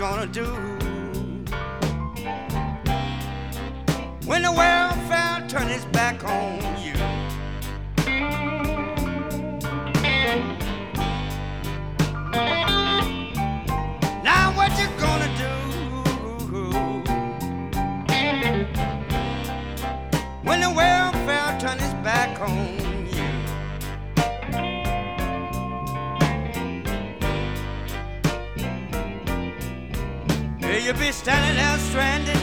gonna do when the welfare turn its back on you? Now what you gonna do when the welfare turn its back on you? Will you be standing there stranded?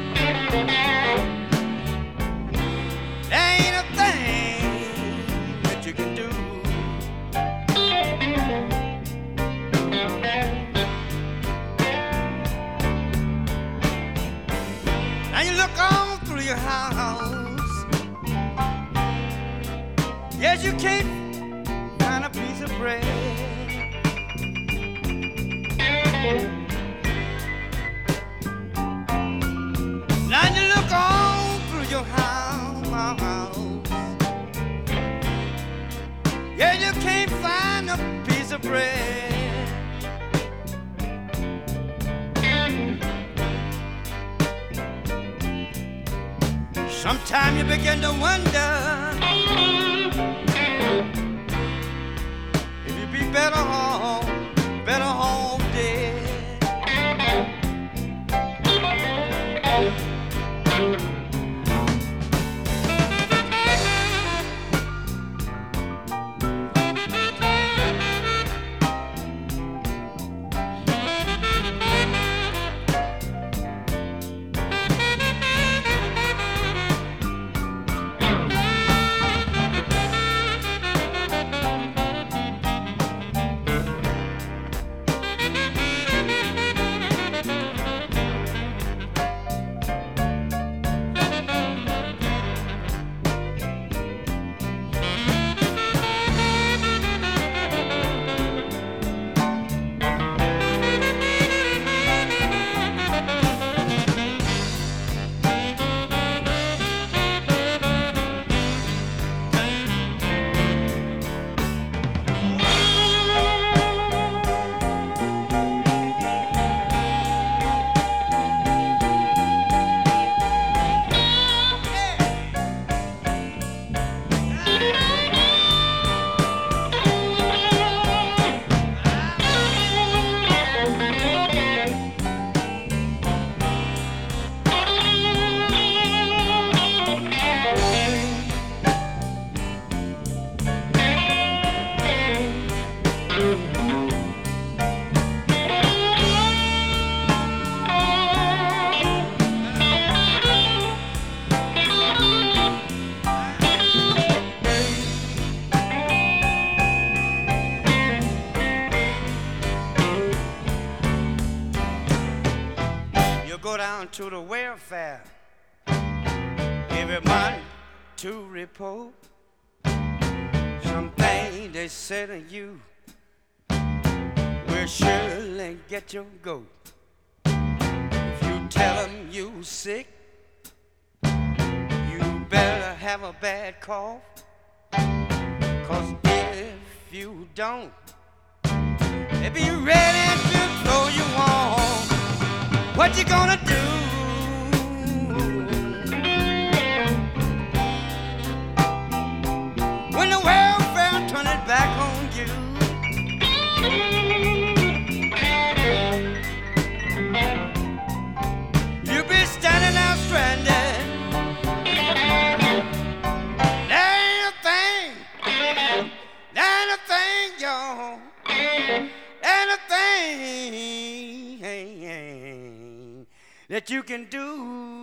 There ain't a thing that you can do. Now you look on through your house. Yes, you can't find a piece of bread. Now you look on through your house. Yeah, you can't find a piece of bread. Sometime you begin to wonder if you'd be better off dead. Go down to the welfare every month to report something they said to you will surely get your goat. If you tell them you sick, you better have a bad cough, 'cause if you don't, they be ready to throw you on. What you gonna do when the welfare turn it back on you? You be standing out stranded. There ain't a thing, y'all. There ain't a thing that you can do.